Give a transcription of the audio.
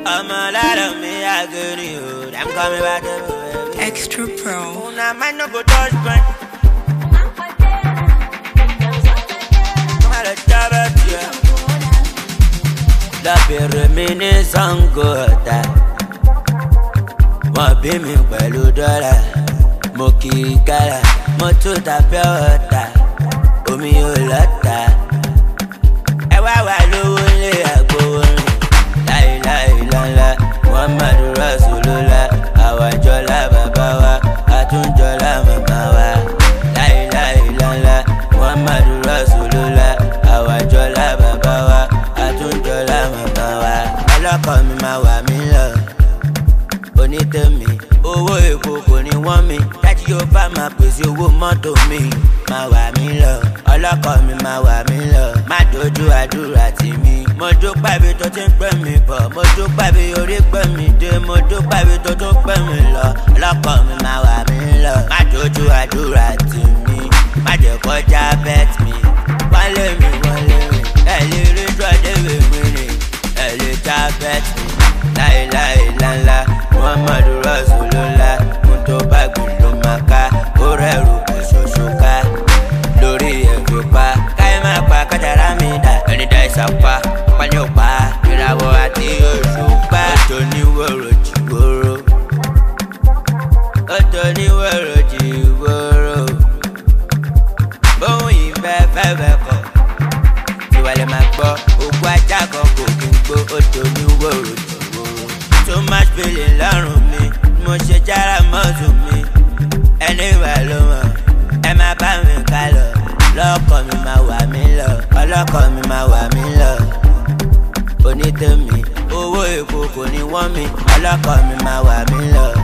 I'm a lot of me, I get you. I'm coming back to Extra Pro. Now, man, no go touch me. La reminiscence gota. Mo bí mi pẹ̀lú dọ́là. Mo kì í kára. Mo tún ta pure water. Omi ò lọ́ta. Ẹ wá wà lówó lé àgbówó rìn. Láìláìláńlá. Muhammadu Rasulullah. Àwàjọlá bàbá wa. Àtúnjọlá màmá wa. Láìláìláńlá. Muhammadu Rasulullah. Àwàjọlá bàbá wa. Àtúnjọlá màmá wa. Ọlọ́kọ̀ mi máa wà mí lọ. Onítẹ̀mí owó epo kò ní wọ́n mi. Dájú yóò bá máa pèsè owó mọ́tò mi. Máa wà mí lọ. Ọlọ́kọ̀ mi máa wà mí lọ. Má dojú àdúrà tì mí. Mo dúpẹ́ bí tó ti ń pẹ́ mi bọ̀. Mo dúpẹ́ bí orí pẹ́ mi dé. Mo dúpẹ́ bí tó tún pẹ́ mi lọ. Ọlọ́kọ̀ mi máa wà mí lọ. Má dojú àdúrà tì mí. Má jẹ́ kọjá bet mi. Wálé mi. Ẹ lè rí dọ́dẹ̀wé mi ni. Ẹ lè já bet mi. Láìláìláńlá. Muhammadu Rasulullah. Mo tó bá gbìn ló máa ká. Ó rẹ̀rù kò ṣoṣo ká. Lórí ẹ̀fẹ̀ pa. Káyé máa pa kájàrá mi dà. Ẹni dá ìsapá. Pálí ò pa. Ìràwọ̀ àti òṣùpá. Ọ̀tọ̀ ní wọ̀rọ̀ jìwòrò. Ọ̀tọ̀ ní wọ̀rọ̀ jìwòrò. Bóun yìí fẹ́fẹ́ kọ̀. Tiwálé máa gbọ́. Òkú ajá kan kò kí n gbó. Ọ̀tọ̀ ní wọ̀rọ̀ jìwòrò. So much feeling lọ́rùn mi. Mo ṣe jára mọ́tò mi. Ẹni wà ló mọ̀. Ẹ má bá mi ká lọ. Lọ́kọ̀ mi máa wà mí lọ. Ọlọ́kọ̀ mi máa wà mí lọ. Onítẹ̀mí owó epo kò ní wọ́n mi. Ọlọ́kọ̀ mi máa wà mí lọ.